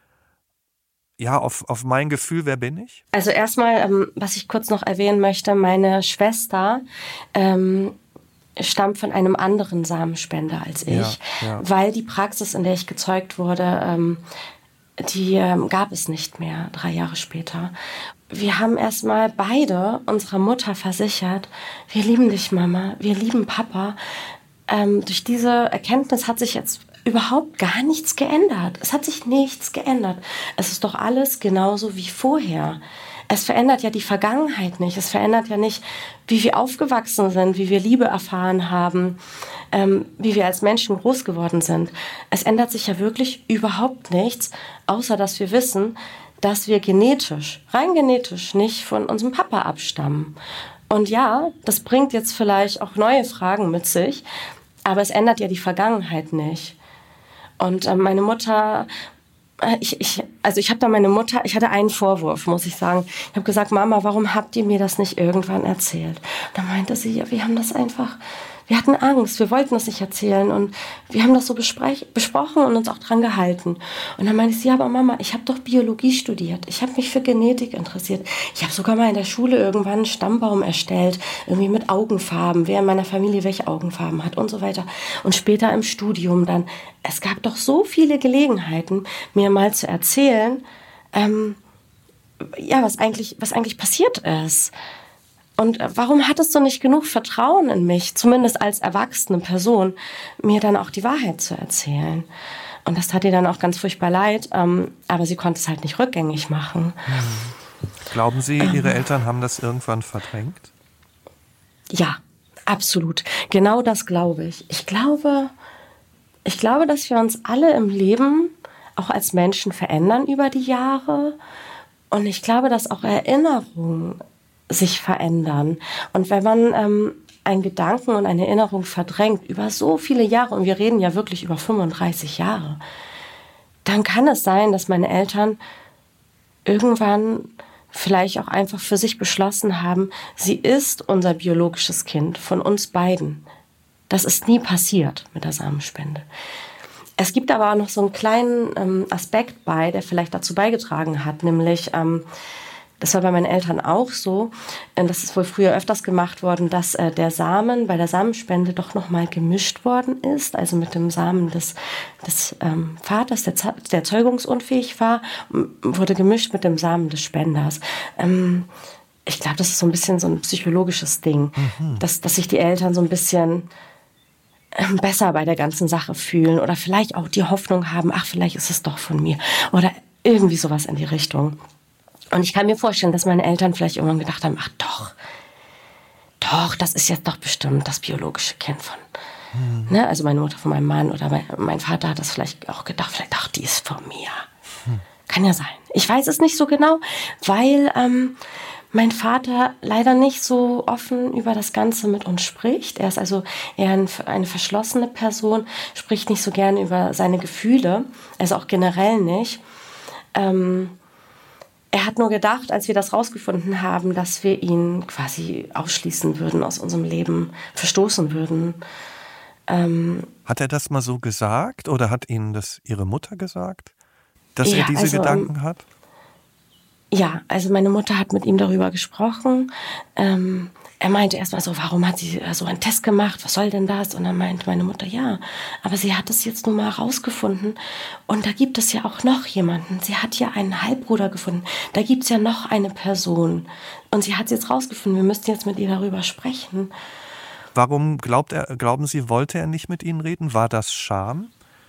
ja, auf, auf mein Gefühl, wer bin ich? Also erstmal, ähm, was ich kurz noch erwähnen möchte, meine Schwester ähm, stammt von einem anderen Samenspender als ich, ja, ja. Weil die Praxis, in der ich gezeugt wurde, ähm, die ähm, gab es nicht mehr, drei Jahre später. Wir haben erstmal beide unserer Mutter versichert, wir lieben dich, Mama, wir lieben Papa. Ähm, durch diese Erkenntnis hat sich jetzt überhaupt gar nichts geändert. Es hat sich nichts geändert. Es ist doch alles genauso wie vorher. Es verändert ja die Vergangenheit nicht. Es verändert ja nicht, wie wir aufgewachsen sind, wie wir Liebe erfahren haben, ähm, wie wir als Menschen groß geworden sind. Es ändert sich ja wirklich überhaupt nichts, außer dass wir wissen, dass wir genetisch, rein genetisch nicht von unserem Papa abstammen. Und ja, das bringt jetzt vielleicht auch neue Fragen mit sich, aber es ändert ja die Vergangenheit nicht. Und äh, meine Mutter, äh, ich, ich, also ich habe da meine Mutter, ich hatte einen Vorwurf, muss ich sagen. Ich habe gesagt, Mama, warum habt ihr mir das nicht irgendwann erzählt? Und dann meinte sie, ja, wir haben das einfach... Wir hatten Angst, wir wollten das nicht erzählen und wir haben das so besprech- besprochen und uns auch dran gehalten. Und dann meinte ich, ja, aber Mama, ich habe doch Biologie studiert, ich habe mich für Genetik interessiert. Ich habe sogar mal in der Schule irgendwann einen Stammbaum erstellt, irgendwie mit Augenfarben, wer in meiner Familie welche Augenfarben hat und so weiter. Und später im Studium dann. Es gab doch so viele Gelegenheiten, mir mal zu erzählen, ähm, ja, was eigentlich, was eigentlich passiert ist. Und warum hattest du nicht genug Vertrauen in mich, zumindest als erwachsene Person, mir dann auch die Wahrheit zu erzählen? Und das tat ihr dann auch ganz furchtbar leid, ähm, aber sie konnte es halt nicht rückgängig machen. Hm. Glauben Sie, ähm, Ihre Eltern haben das irgendwann verdrängt? Ja, absolut. Genau das glaube ich. Ich glaube, ich glaube, dass wir uns alle im Leben auch als Menschen verändern über die Jahre. Und ich glaube, dass auch Erinnerungen sich verändern. Und wenn man ähm, einen Gedanken und eine Erinnerung verdrängt über so viele Jahre, und wir reden ja wirklich über fünfunddreißig Jahre, dann kann es sein, dass meine Eltern irgendwann vielleicht auch einfach für sich beschlossen haben, sie ist unser biologisches Kind von uns beiden. Das ist nie passiert mit der Samenspende. Es gibt aber auch noch so einen kleinen ähm, Aspekt bei, der vielleicht dazu beigetragen hat, nämlich, ähm, das war bei meinen Eltern auch so, äh, das ist wohl früher öfters gemacht worden, dass äh, der Samen bei der Samenspende doch nochmal gemischt worden ist, also mit dem Samen des, des ähm, Vaters, der, der zeugungsunfähig war, wurde gemischt mit dem Samen des Spenders. Ähm, ich glaube, das ist so ein bisschen so ein psychologisches Ding, mhm. dass, dass sich die Eltern so ein bisschen besser bei der ganzen Sache fühlen oder vielleicht auch die Hoffnung haben, ach, vielleicht ist es doch von mir oder irgendwie sowas in die Richtung. Und ich kann mir vorstellen, dass meine Eltern vielleicht irgendwann gedacht haben, ach doch, doch, das ist jetzt doch bestimmt das biologische Kind von, hm. ne? Also meine Mutter von meinem Mann oder mein, mein Vater hat das vielleicht auch gedacht, vielleicht, ach, die ist von mir. Hm. Kann ja sein. Ich weiß es nicht so genau, weil ähm, mein Vater leider nicht so offen über das Ganze mit uns spricht. Er ist also eher ein, eine verschlossene Person, spricht nicht so gerne über seine Gefühle, also auch generell nicht. Ähm, er hat nur gedacht, als wir das rausgefunden haben, dass wir ihn quasi ausschließen würden aus unserem Leben, verstoßen würden. Ähm, hat er das mal so gesagt oder hat Ihnen das Ihre Mutter gesagt, dass ja, er diese also, Gedanken hat? Ja, also meine Mutter hat mit ihm darüber gesprochen. Ähm, er meinte erst mal so, warum hat sie so einen Test gemacht? Was soll denn das? Und dann meinte meine Mutter, ja, aber sie hat es jetzt nun mal rausgefunden. Und da gibt es ja auch noch jemanden. Sie hat ja einen Halbbruder gefunden. Da gibt es ja noch eine Person. Und sie hat es jetzt rausgefunden. Wir müssten jetzt mit ihr darüber sprechen. Warum glaubt er, glauben Sie, wollte er nicht mit Ihnen reden? War das Scham?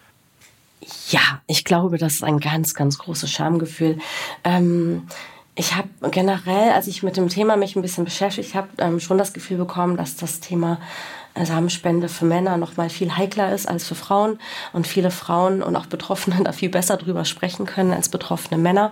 Ja, ich glaube, das ist ein ganz, ganz großes Schamgefühl. Ähm, ich habe generell, als ich mit dem Thema mich ein bisschen beschäftigt habe, ähm, schon das Gefühl bekommen, dass das Thema Samenspende für Männer noch mal viel heikler ist als für Frauen und viele Frauen und auch Betroffene da viel besser drüber sprechen können als betroffene Männer.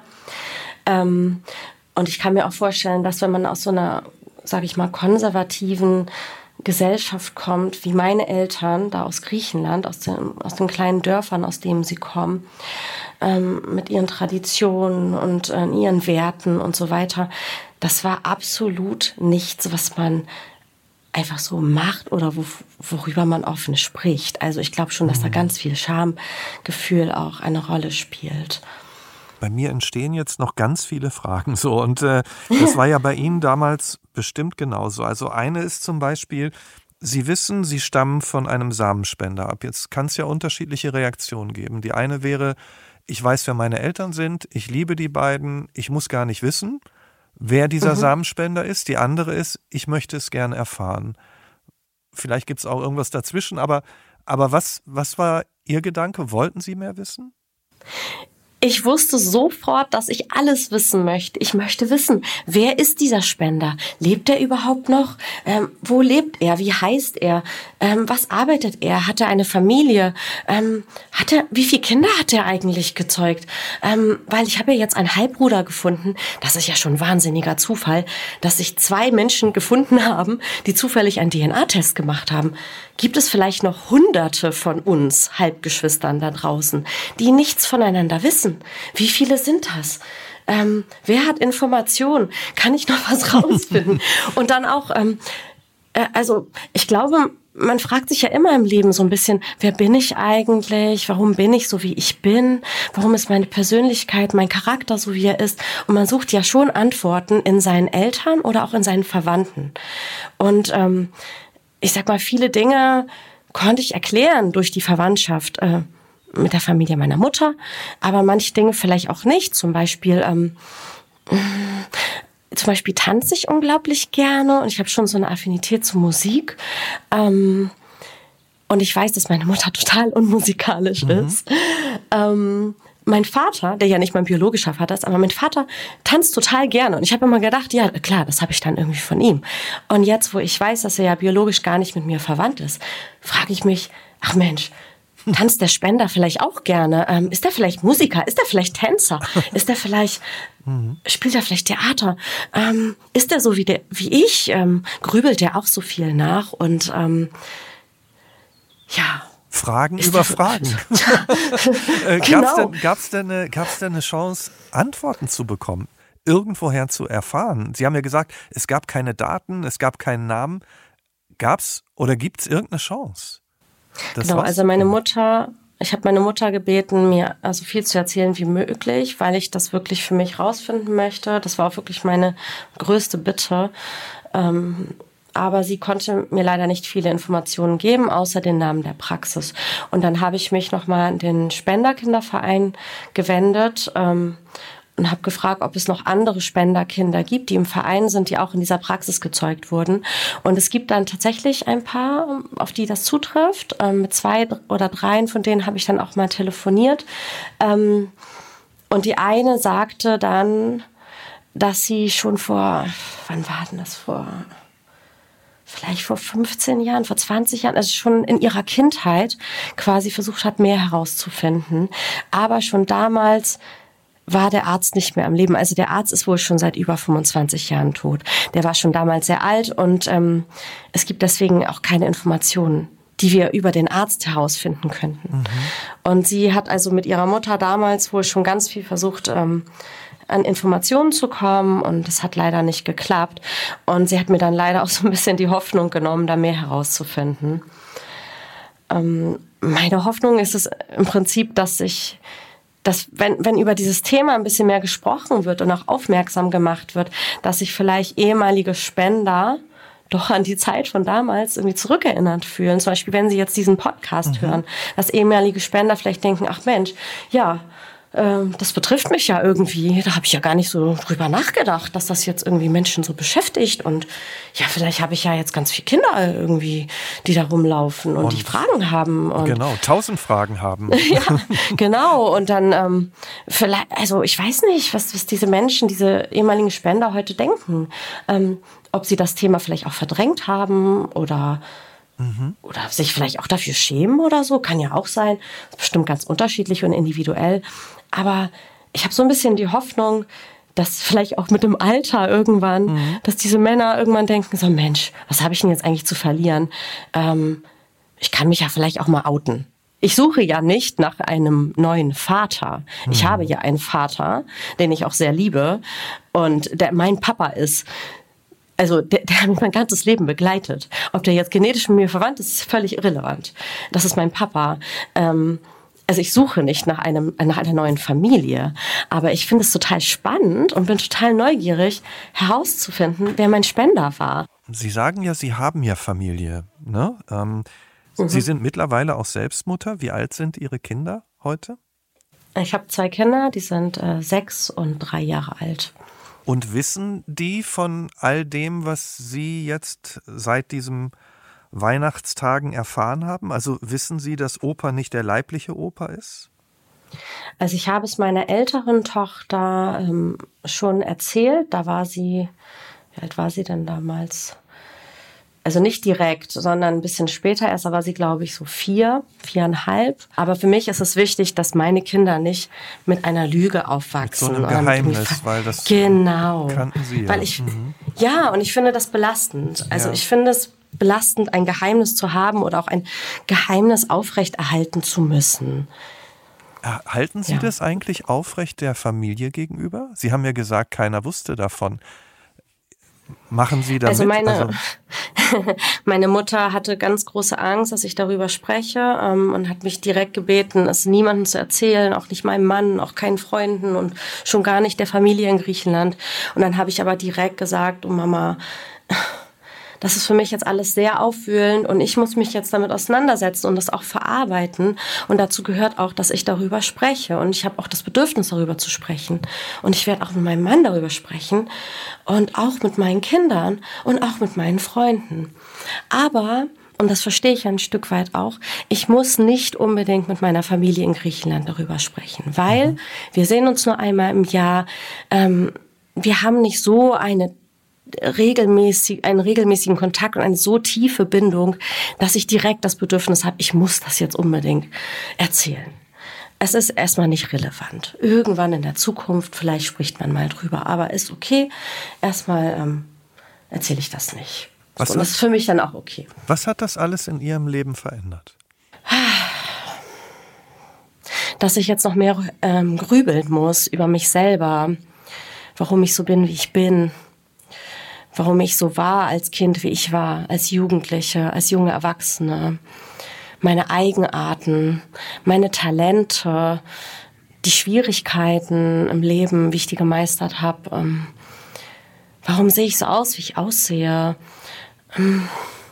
Ähm, und ich kann mir auch vorstellen, dass wenn man aus so einer, sage ich mal, konservativen Gesellschaft kommt, wie meine Eltern da aus Griechenland, aus den, aus den kleinen Dörfern, aus denen sie kommen, ähm, mit ihren Traditionen und äh, ihren Werten und so weiter. Das war absolut nichts, was man einfach so macht oder wo, worüber man offen spricht. Also ich glaube schon, dass da ganz viel Schamgefühl auch eine Rolle spielt. Bei mir entstehen jetzt noch ganz viele Fragen so und äh, das war ja bei Ihnen damals bestimmt genauso. Also eine ist zum Beispiel, Sie wissen, Sie stammen von einem Samenspender ab. Jetzt kann es ja unterschiedliche Reaktionen geben. Die eine wäre, ich weiß, wer meine Eltern sind, ich liebe die beiden, ich muss gar nicht wissen, wer dieser mhm. Samenspender ist. Die andere ist, ich möchte es gerne erfahren. Vielleicht gibt es auch irgendwas dazwischen, aber, aber was, was war Ihr Gedanke? Wollten Sie mehr wissen? Ich wusste sofort, dass ich alles wissen möchte. Ich möchte wissen, wer ist dieser Spender? Lebt er überhaupt noch? Ähm, wo lebt er? Wie heißt er? Ähm, was arbeitet er? Hat er eine Familie? Ähm, hat er, wie viele Kinder hat er eigentlich gezeugt? Ähm, weil ich habe ja jetzt einen Halbbruder gefunden. Das ist ja schon ein wahnsinniger Zufall, dass sich zwei Menschen gefunden haben, die zufällig einen D N A-Test gemacht haben. Gibt es vielleicht noch Hunderte von uns Halbgeschwistern da draußen, die nichts voneinander wissen? Wie viele sind das? Ähm, wer hat Informationen? Kann ich noch was rausfinden? Und dann auch, ähm, äh, also ich glaube, man fragt sich ja immer im Leben so ein bisschen, wer bin ich eigentlich? Warum bin ich so, wie ich bin? Warum ist meine Persönlichkeit, mein Charakter so, wie er ist? Und man sucht ja schon Antworten in seinen Eltern oder auch in seinen Verwandten. Und ähm, ich sag mal, viele Dinge konnte ich erklären durch die Verwandtschaft äh, mit der Familie meiner Mutter, aber manche Dinge vielleicht auch nicht. Zum Beispiel, ähm, zum Beispiel tanze ich unglaublich gerne und ich habe schon so eine Affinität zur Musik. Ähm, und ich weiß, dass meine Mutter total unmusikalisch mhm. ist. Ähm, Mein Vater, der ja nicht mein biologischer Vater ist, aber mein Vater tanzt total gerne. Und ich habe immer gedacht, ja klar, das habe ich dann irgendwie von ihm. Und jetzt, wo ich weiß, dass er ja biologisch gar nicht mit mir verwandt ist, frage ich mich, ach Mensch, tanzt der Spender vielleicht auch gerne? Ähm, ist der vielleicht Musiker? Ist der vielleicht Tänzer? Ist der vielleicht, mhm. spielt er vielleicht Theater? Ähm, ist der so wie, der, wie ich? Ähm, grübelt der auch so viel nach? Und ähm, ja... Fragen ist über Fragen. äh, genau. Gab's denn, gab's denn eine, gab's denn eine Chance, Antworten zu bekommen? Irgendwoher zu erfahren? Sie haben ja gesagt, es gab keine Daten, es gab keinen Namen. Gab's oder gibt's irgendeine Chance? Das genau, also meine Mutter, ich habe meine Mutter gebeten, mir also viel zu erzählen wie möglich, weil ich das wirklich für mich rausfinden möchte. Das war auch wirklich meine größte Bitte. Ähm, aber sie konnte mir leider nicht viele Informationen geben, außer den Namen der Praxis. Und dann habe ich mich nochmal an den Spenderkinderverein gewendet ähm, und habe gefragt, ob es noch andere Spenderkinder gibt, die im Verein sind, die auch in dieser Praxis gezeugt wurden. Und es gibt dann tatsächlich ein paar, auf die das zutrifft. Ähm, mit zwei oder dreien von denen habe ich dann auch mal telefoniert. Ähm, und die eine sagte dann, dass sie schon vor, wann war denn das vor... vielleicht vor fünfzehn Jahren, vor zwanzig Jahren, also schon in ihrer Kindheit quasi versucht hat, mehr herauszufinden. Aber schon damals war der Arzt nicht mehr am Leben. Also der Arzt ist wohl schon seit über fünfundzwanzig Jahren tot. Der war schon damals sehr alt und ähm, es gibt deswegen auch keine Informationen, die wir über den Arzt herausfinden könnten. Mhm. Und sie hat also mit ihrer Mutter damals wohl schon ganz viel versucht, ähm, an Informationen zu kommen und das hat leider nicht geklappt. Und sie hat mir dann leider auch so ein bisschen die Hoffnung genommen, da mehr herauszufinden. Ähm, meine Hoffnung ist es im Prinzip, dass ich, dass wenn, wenn über dieses Thema ein bisschen mehr gesprochen wird und auch aufmerksam gemacht wird, dass sich vielleicht ehemalige Spender doch an die Zeit von damals irgendwie zurückerinnert fühlen. Zum Beispiel, wenn sie jetzt diesen Podcast mhm. hören, dass ehemalige Spender vielleicht denken, ach Mensch, ja, das betrifft mich ja irgendwie. Da habe ich ja gar nicht so drüber nachgedacht, dass das jetzt irgendwie Menschen so beschäftigt. Und ja, vielleicht habe ich ja jetzt ganz viele Kinder irgendwie, die da rumlaufen und, und die Fragen haben. Und genau, tausend Fragen haben. ja, genau. Und dann ähm, vielleicht, also ich weiß nicht, was, was diese Menschen, diese ehemaligen Spender heute denken. Ähm, ob sie das Thema vielleicht auch verdrängt haben oder... Mhm. Oder sich vielleicht auch dafür schämen oder so, kann ja auch sein. Das ist bestimmt ganz unterschiedlich und individuell. Aber ich habe so ein bisschen die Hoffnung, dass vielleicht auch mit dem Alter irgendwann, mhm. dass diese Männer irgendwann denken, so Mensch, was habe ich denn jetzt eigentlich zu verlieren? Ähm, ich kann mich ja vielleicht auch mal outen. Ich suche ja nicht nach einem neuen Vater. Mhm. Ich habe ja einen Vater, den ich auch sehr liebe und der mein Papa ist. Also der, der hat mich mein ganzes Leben begleitet. Ob der jetzt genetisch mit mir verwandt ist, ist völlig irrelevant. Das ist mein Papa. Ähm, also ich suche nicht nach einem nach einer neuen Familie, aber ich finde es total spannend und bin total neugierig herauszufinden, wer mein Spender war. Sie sagen ja, Sie haben ja Familie, ne? Ähm, mhm. Sie sind mittlerweile auch selbst Mutter. Wie alt sind Ihre Kinder heute? Ich habe zwei Kinder, die sind äh, sechs und drei Jahre alt. Und wissen die von all dem, was Sie jetzt seit diesem Weihnachtstagen erfahren haben? Also wissen Sie, dass Opa nicht der leibliche Opa ist? Also ich habe es meiner älteren Tochter ähm, schon erzählt. Da war sie, wie alt war sie denn damals? Also nicht direkt, sondern ein bisschen später erst, da war sie, glaube ich, so vier, viereinhalb. Aber für mich ist es wichtig, dass meine Kinder nicht mit einer Lüge aufwachsen. Mit so einem Geheimnis, weil das genau. kannten Sie ja. Weil ich, mhm. ja, und ich finde das belastend. Also ja. ich finde es belastend, ein Geheimnis zu haben oder auch ein Geheimnis aufrechterhalten zu müssen. Halten Sie ja. das eigentlich aufrecht der Familie gegenüber? Sie haben ja gesagt, keiner wusste davon. Machen Sie damit? Also meine, also meine Mutter hatte ganz große Angst, dass ich darüber spreche ähm, und hat mich direkt gebeten, es niemandem zu erzählen, auch nicht meinem Mann, auch keinen Freunden und schon gar nicht der Familie in Griechenland. Und dann habe ich aber direkt gesagt, oh Mama, das ist für mich jetzt alles sehr aufwühlend und ich muss mich jetzt damit auseinandersetzen und das auch verarbeiten. Und dazu gehört auch, dass ich darüber spreche. Und ich habe auch das Bedürfnis, darüber zu sprechen. Und ich werde auch mit meinem Mann darüber sprechen und auch mit meinen Kindern und auch mit meinen Freunden. Aber, und das verstehe ich ein Stück weit auch, ich muss nicht unbedingt mit meiner Familie in Griechenland darüber sprechen, weil mhm. wir sehen uns nur einmal im Jahr. Ähm, wir haben nicht so eine regelmäßig, einen regelmäßigen Kontakt und eine so tiefe Bindung, dass ich direkt das Bedürfnis habe, ich muss das jetzt unbedingt erzählen. Es ist erstmal nicht relevant. Irgendwann in der Zukunft, vielleicht spricht man mal drüber, aber ist okay. Erstmal ähm, erzähle ich das nicht. Was so, und das ist für mich dann auch okay. Was hat das alles in Ihrem Leben verändert? Dass ich jetzt noch mehr ähm, grübeln muss über mich selber, warum ich so bin, wie ich bin, warum ich so war als Kind, wie ich war, als Jugendliche, als junge Erwachsene. Meine Eigenarten, meine Talente, die Schwierigkeiten im Leben, wie ich die gemeistert habe. Ähm, warum sehe ich so aus, wie ich aussehe? Ähm,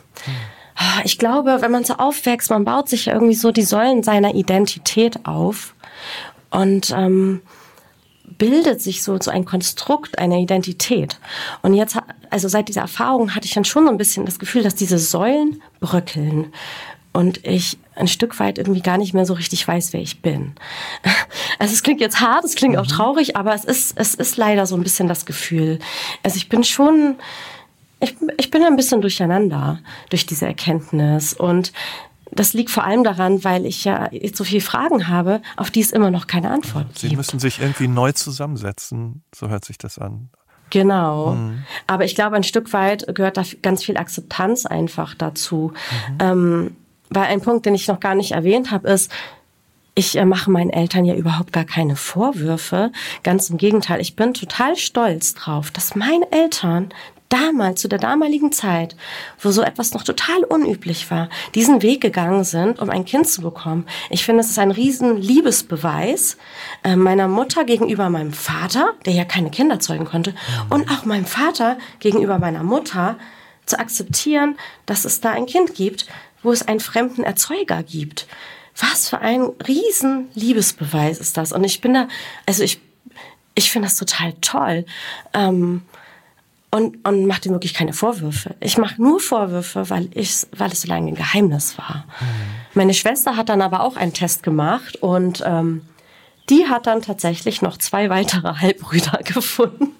ich glaube, wenn man so aufwächst, man baut sich ja irgendwie so die Säulen seiner Identität auf und ähm, bildet sich so, so ein Konstrukt einer Identität. Und jetzt, also seit dieser Erfahrung hatte ich dann schon so ein bisschen das Gefühl, dass diese Säulen bröckeln. Und ich ein Stück weit irgendwie gar nicht mehr so richtig weiß, wer ich bin. Also es klingt jetzt hart, es klingt auch traurig, aber es ist, es ist leider so ein bisschen das Gefühl. Also ich bin schon, ich, ich bin ein bisschen durcheinander durch diese Erkenntnis. Und das liegt vor allem daran, weil ich ja jetzt so viele Fragen habe, auf die es immer noch keine Antwort gibt. Sie müssen sich irgendwie neu zusammensetzen, so hört sich das an. Genau. Mhm. Aber ich glaube, ein Stück weit gehört da ganz viel Akzeptanz einfach dazu. Mhm. Ähm, Weil ein Punkt, den ich noch gar nicht erwähnt habe, ist, ich äh, mache meinen Eltern ja überhaupt gar keine Vorwürfe. Ganz im Gegenteil, ich bin total stolz drauf, dass meine Eltern damals, zu der damaligen Zeit, wo so etwas noch total unüblich war, diesen Weg gegangen sind, um ein Kind zu bekommen. Ich finde, es ist ein riesen Liebesbeweis äh, meiner Mutter gegenüber meinem Vater, der ja keine Kinder zeugen konnte, und auch meinem Vater gegenüber meiner Mutter, zu akzeptieren, dass es da ein Kind gibt, wo es einen fremden Erzeuger gibt. Was für ein riesen Liebesbeweis ist das? Und ich bin da, also ich, ich finde das total toll. Ähm, und, und mache dem wirklich keine Vorwürfe. Ich mache nur Vorwürfe, weil ich, weil es so lange ein Geheimnis war. Mhm. Meine Schwester hat dann aber auch einen Test gemacht und ähm, die hat dann tatsächlich noch zwei weitere Halbbrüder gefunden.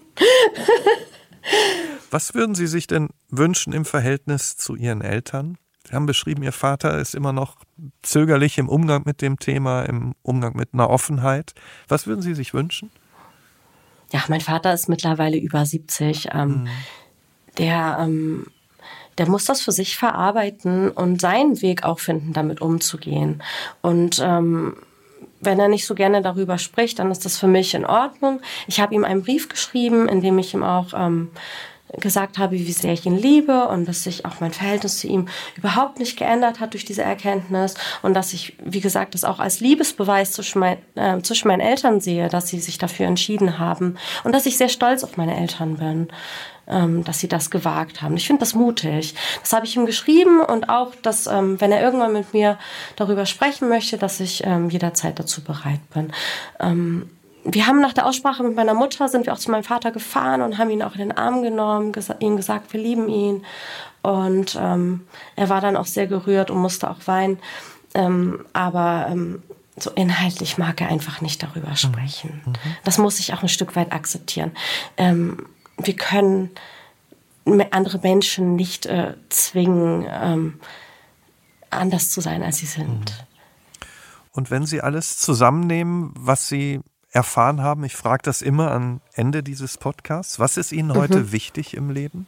Was würden Sie sich denn wünschen im Verhältnis zu Ihren Eltern? Sie haben beschrieben, Ihr Vater ist immer noch zögerlich im Umgang mit dem Thema, im Umgang mit einer Offenheit. Was würden Sie sich wünschen? Ja, mein Vater ist mittlerweile über siebzig. Ähm, mhm. Der, ähm, der muss das für sich verarbeiten und seinen Weg auch finden, damit umzugehen. Und ähm, wenn er nicht so gerne darüber spricht, dann ist das für mich in Ordnung. Ich habe ihm einen Brief geschrieben, in dem ich ihm auch ähm, gesagt habe, wie sehr ich ihn liebe und dass sich auch mein Verhältnis zu ihm überhaupt nicht geändert hat durch diese Erkenntnis und dass ich, wie gesagt, das auch als Liebesbeweis zwischen, mein, äh, zwischen meinen Eltern sehe, dass sie sich dafür entschieden haben und dass ich sehr stolz auf meine Eltern bin, ähm, dass sie das gewagt haben. Ich finde das mutig. Das habe ich ihm geschrieben und auch, dass, ähm, wenn er irgendwann mit mir darüber sprechen möchte, dass ich ähm, jederzeit dazu bereit bin. Ähm, Wir haben nach der Aussprache mit meiner Mutter, sind wir auch zu meinem Vater gefahren und haben ihn auch in den Arm genommen, gesa- ihm gesagt, wir lieben ihn. Und ähm, er war dann auch sehr gerührt und musste auch weinen. Ähm, aber ähm, so inhaltlich mag er einfach nicht darüber sprechen. Mhm. Das muss ich auch ein Stück weit akzeptieren. Ähm, wir können andere Menschen nicht äh, zwingen, ähm, anders zu sein, als sie sind. Und wenn Sie alles zusammennehmen, was Sie erfahren haben, ich frage das immer am Ende dieses Podcasts, was ist Ihnen heute mhm. wichtig im Leben?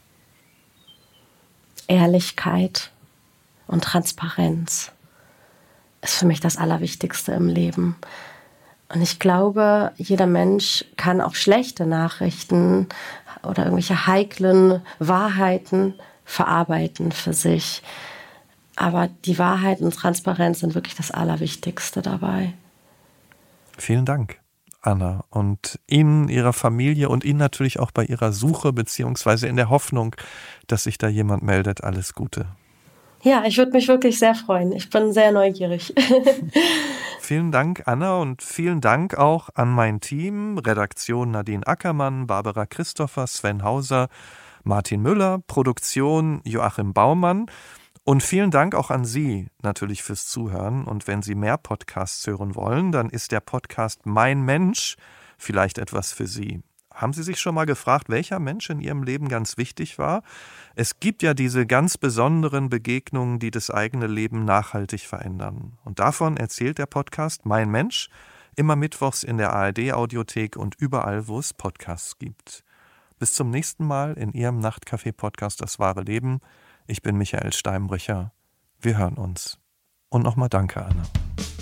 Ehrlichkeit und Transparenz ist für mich das Allerwichtigste im Leben. Und ich glaube, jeder Mensch kann auch schlechte Nachrichten oder irgendwelche heiklen Wahrheiten verarbeiten für sich. Aber die Wahrheit und Transparenz sind wirklich das Allerwichtigste dabei. Vielen Dank, Anna, und Ihnen, Ihrer Familie und Ihnen natürlich auch bei Ihrer Suche beziehungsweise in der Hoffnung, dass sich da jemand meldet. Alles Gute. Ja, ich würde mich wirklich sehr freuen. Ich bin sehr neugierig. Vielen Dank, Anna, und vielen Dank auch an mein Team, Redaktion Nadine Ackermann, Barbara Christopher, Sven Hauser, Martin Müller, Produktion Joachim Baumann. Und vielen Dank auch an Sie natürlich fürs Zuhören. Und wenn Sie mehr Podcasts hören wollen, dann ist der Podcast Mein Mensch vielleicht etwas für Sie. haben Sie sich schon mal gefragt, welcher Mensch in Ihrem Leben ganz wichtig war? Es gibt ja diese ganz besonderen Begegnungen, die das eigene Leben nachhaltig verändern. Und davon erzählt der Podcast Mein Mensch, immer mittwochs in der A R D-Audiothek und überall, wo es Podcasts gibt. Bis zum nächsten Mal in Ihrem Nachtcafé-Podcast Das wahre Leben. Ich bin Michael Steinbrecher. Wir hören uns. Und nochmal danke, Anna.